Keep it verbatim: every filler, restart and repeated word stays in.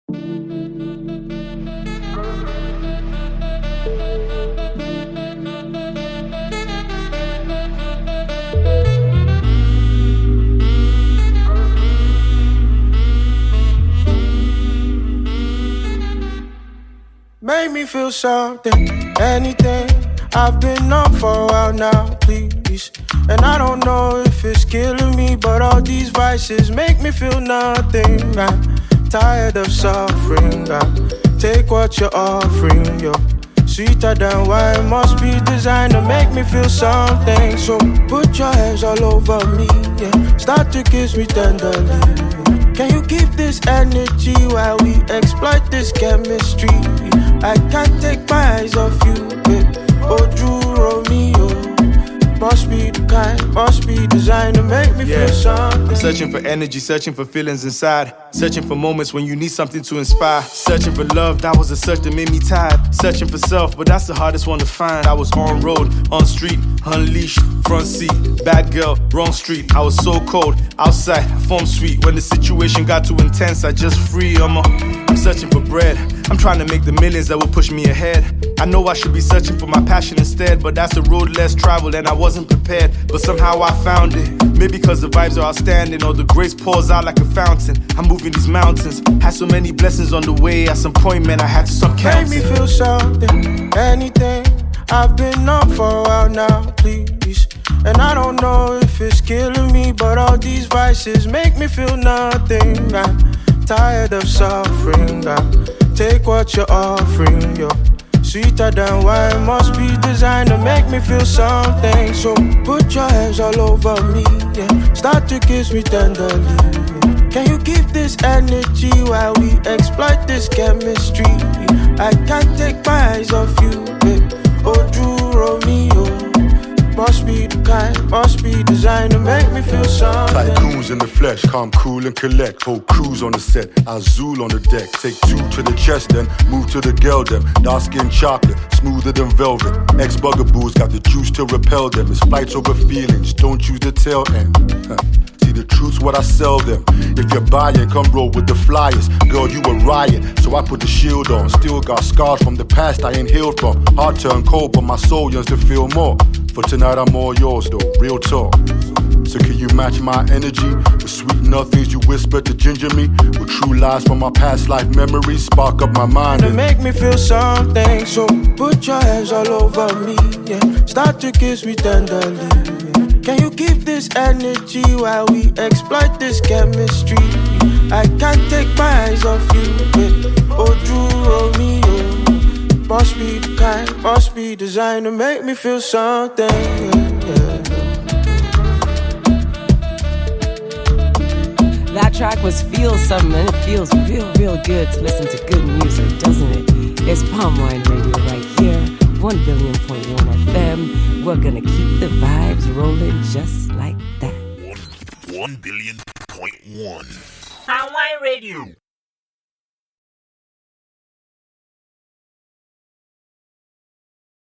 Make me feel something, anything. I've been up for a while now, please. And I don't know if it's killing me, but all these vices make me feel nothing. I'm tired of suffering. I take what you're offering, yo. Sweeter than wine, must be designed to make me feel something. So put your hands all over me, yeah. Start to kiss me tenderly. Can you keep this energy while we exploit this chemistry? I can't take my eyes off you, babe. Oh, Drew Romeo. Must be the kind, must be designed to make me yeah. feel something. I'm searching for energy, searching for feelings inside. Searching for moments when you need something to inspire. Searching for love, that was a search that made me tired. Searching for self, but that's the hardest one to find. I was on road, on street, unleashed, front seat. Bad girl, wrong street. I was so cold, outside, form sweet. When the situation got too intense, I just free. I'm, a, I'm searching for bread. I'm trying to make the millions that will push me ahead. I know I should be searching for my passion instead, but that's the road less traveled and I wasn't prepared. But somehow I found it. Maybe cause the vibes are outstanding or the grace pours out like a fountain. I'm moving these mountains. Had so many blessings on the way. At some point, man, I had to stop counting. Make me feel something, anything. I've been up for a while now, please. And I don't know if it's killing me, but all these vices make me feel nothing. I'm tired of suffering. I take what you're offering, yo. Sweeter than wine, must be designed to make me feel something. So put your hands all over me, yeah. Start to kiss me tenderly, yeah. Can you keep this energy while we exploit this chemistry? I can't take my eyes off you, babe. Oh, Drew Romeo. Must be the kind, must be designed to make me feel something. Tycoons in the flesh, calm, cool and collect. Whole crews on the set, Azul on the deck. Take two to the chest then, move to the girl them. Dark skin chocolate, smoother than velvet. Ex-bugaboos got the juice to repel them. It's fights over feelings, don't choose the tail end. Huh. See the truth's what I sell them. If you're buying, come roll with the flyers. Girl, you a riot, so I put the shield on. Still got scars from the past I ain't healed from. Heart turned cold, but my soul yearns to feel more. For tonight I'm all yours though, real talk. So can you match my energy? With sweet nothings you whisper to ginger me. With true lies from my past life memories. Spark up my mind to make me feel something. So put your hands all over me, yeah. Start to kiss me tenderly, yeah. Can you keep this energy while we exploit this chemistry? I can't take my eyes off you, babe. Oh, Drew Romeo. Must be the kind, must be designed to make me feel something, yeah, yeah. That track was Feel Something, and it feels real, real good to listen to good music, doesn't it? It's Palm Wine Radio right here, one billion point one F M. We're gonna keep the vibes rolling just like that. one billion point one Palm Wine Radio.